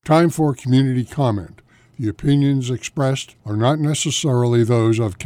Time for community comment. The opinions expressed are not necessarily those of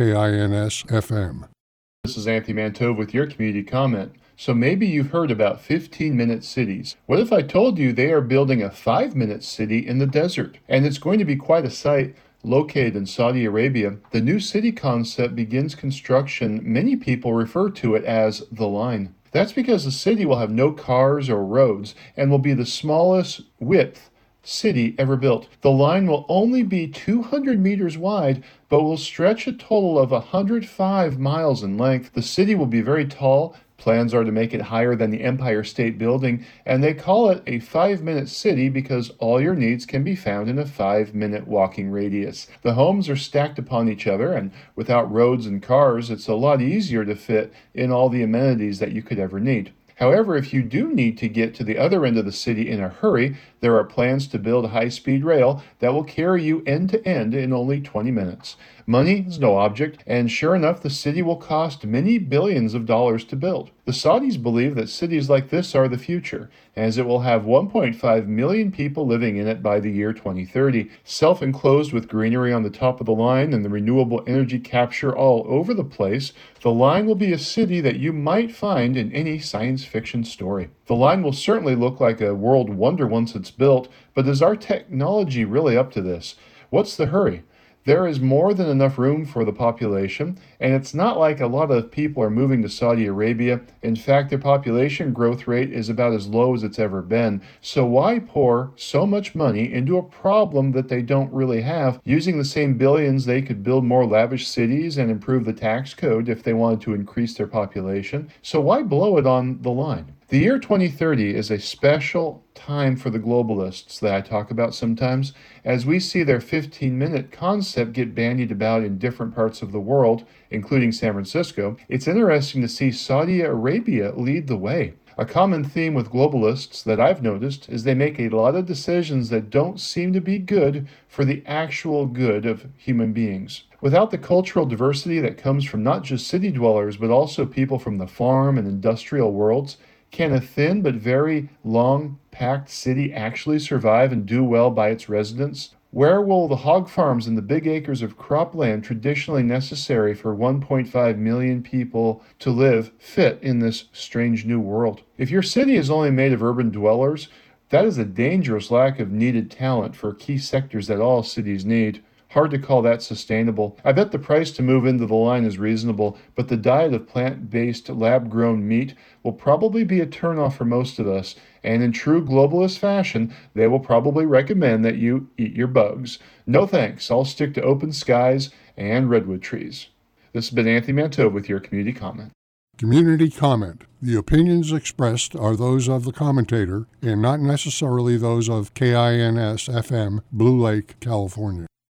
KINS-FM. This is Anthony Mantove with your community comment. So maybe you've heard about 15-minute cities. What if I told you they are building a 5-minute city in the desert? And it's going to be quite a sight. Located in Saudi Arabia, the new city concept begins construction. Many people refer to it as the Line. That's because the city will have no cars or roads and will be the smallest width city ever built. The line will only be 200 meters wide, but will stretch a total of 105 miles in length. The city will be very tall. Plans are to make it higher than the Empire State Building, and they call it a 5-minute city because all your needs can be found in a 5-minute walking radius. The homes are stacked upon each other, and without roads and cars, it's a lot easier to fit in all the amenities that you could ever need. However, if you do need to get to the other end of the city in a hurry, there are plans to build a high-speed rail that will carry you end to end in only 20 minutes. Money is no object, and sure enough, the city will cost many billions of dollars to build. The Saudis believe that cities like this are the future, as it will have 1.5 million people living in it by the year 2030. Self-enclosed with greenery on the top of the line and the renewable energy capture all over the place, the line will be a city that you might find in any science fiction story. The line will certainly look like a world wonder once it's built, but is our technology really up to this? What's the hurry? There is more than enough room for the population, and it's not like a lot of people are moving to Saudi Arabia. In fact, their population growth rate is about as low as it's ever been. So why pour so much money into a problem that they don't really have? Using the same billions, they could build more lavish cities and improve the tax code if they wanted to increase their population. So why blow it on the line? The year 2030 is a special time for the globalists that I talk about sometimes, as we see their 15-minute concept get bandied about in different parts of the world, including San Francisco. It's interesting to see Saudi Arabia lead the way. A common theme with globalists that I've noticed is they make a lot of decisions that don't seem to be good for the actual good of human beings. Without the cultural diversity that comes from not just city dwellers, but also people from the farm and industrial worlds, can a thin but very long, packed city actually survive and do well by its residents? Where will the hog farms and the big acres of cropland traditionally necessary for 1.5 million people to live fit in this strange new world? If your city is only made of urban dwellers, that is a dangerous lack of needed talent for key sectors that all cities need. Hard to call that sustainable. I bet the price to move into the line is reasonable, but the diet of plant-based, lab-grown meat will probably be a turnoff for most of us, and in true globalist fashion, they will probably recommend that you eat your bugs. No thanks, I'll stick to open skies and redwood trees. This has been Anthony Mantove with your community comment. Community comment. The opinions expressed are those of the commentator and not necessarily those of KINS-FM, Blue Lake, California.